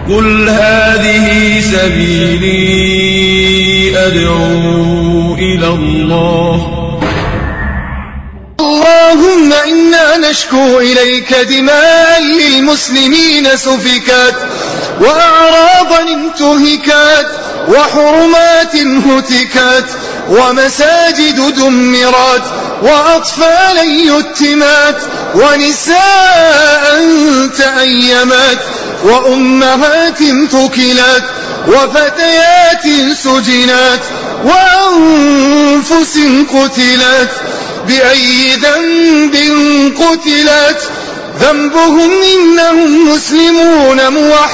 قل هذه سبيلي أدعو إلى الله. اللهم إنا نشكو إليك دماء للمسلمين سفكت، وأعراضا انتهكت، وحرمات هتكت، ومساجد دمرت، وأطفالا يتمت، ونساء تأيمت، وأمهات ثكلت، وفتيات سجنت، وأنفس قتلت. بأي ذنب قتلت؟ ذنبهم إنهم مسلمون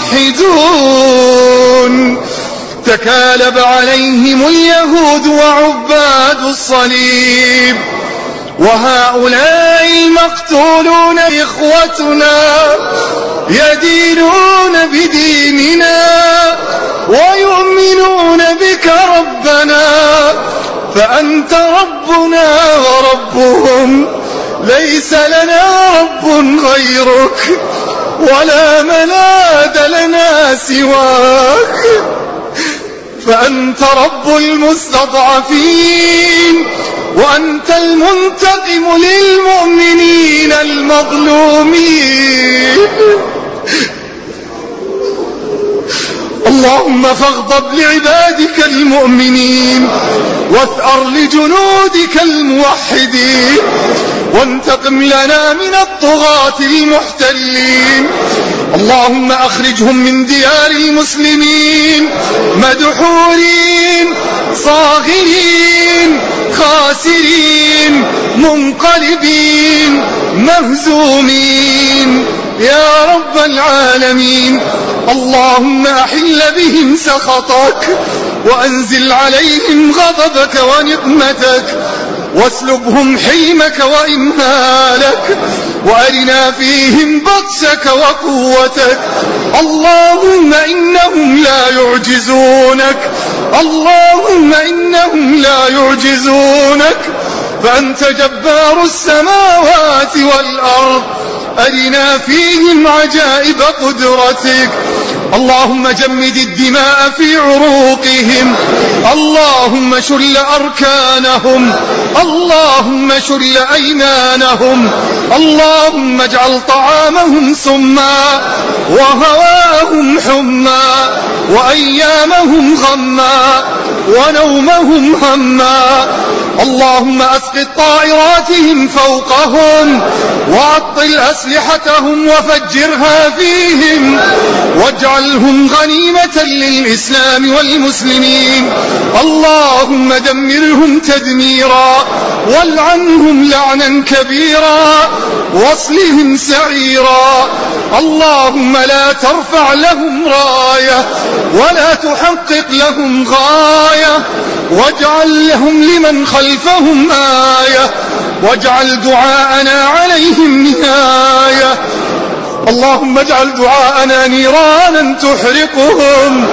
موحدون، تكالب عليهم اليهود وعباد الصليب، وهؤلاء المقتولون إخوتنا يدينون بديننا ويؤمنون بك ربنا، فأنت ربنا وربهم، ليس لنا رب غيرك ولا ملاذ لنا سواك، فأنت رب المستضعفين، وأنت المنتقم للمؤمنين المظلومين. اللهم فاغضب لعبادك المؤمنين، واثأر لجنودك الموحدين، وانتقم لنا من الطغاة المحتلين. اللهم أخرجهم من ديار المسلمين مدحورين صاغرين خاسرين منقلبين مهزومين يا رب العالمين. اللهم أحل بهم سخطك، وأنزل عليهم غضبك ونقمتك، واسلبهم حلمك وإمهالك، وأرنا فيهم بطشك وقوتك. اللهم إنهم لا يعجزونك، اللهم إنهم لا يعجزونك، فأنت جبار السماوات والأرض، أرنا فيهم عجائب قدرتك. اللهم جمد الدماء في عروقهم، اللهم شل أركانهم، اللهم شل أيمانهم، اللهم اجعل طعامهم سما، وهواهم حما، وأيامهم غما، ونومهم هما. اللهم أسقط طائراتهم فوقهم، وعطل أسلحتهم وفجرها فيهم، واجعلهم غنيمة للإسلام والمسلمين. اللهم دمرهم تدميرا، والعنهم لعنا كبيرا، واصلهم سعيرا. اللهم لا ترفع لهم راية، ولا تحقق لهم غاية، واجعل لهم لمن خلفهم آية، واجعل دعاءنا عليهم نهاية. اللهم اجعل دعاءنا نيرانا تحرقهم،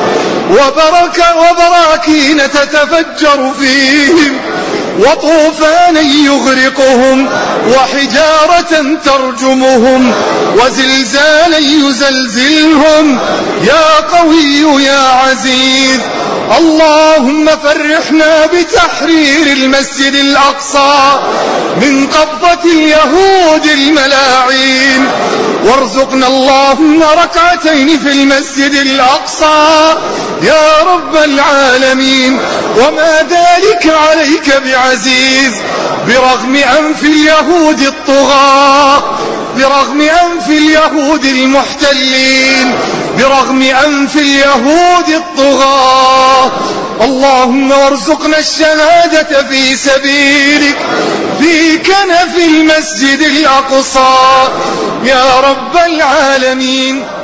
وبراكين تتفجر فيهم، وطوفانا يغرقهم، وحجارة ترجمهم، وزلزالا يزلزلهم يا قوي يا عزيز. اللهم فرحنا بتحرير المسجد الأقصى من قبضة اليهود الملاعين، وارزقنا اللهم ركعتين في المسجد الأقصى يا رب العالمين، وما ذلك عليك بعزيز. برغم أنف اليهود الطغاة، برغم أنف اليهود المحتلين، برغم أنف اليهود الطغاة، اللهم وارزقنا الشهادة في سبيلك في كنف المسجد الأقصى يا رب العالمين.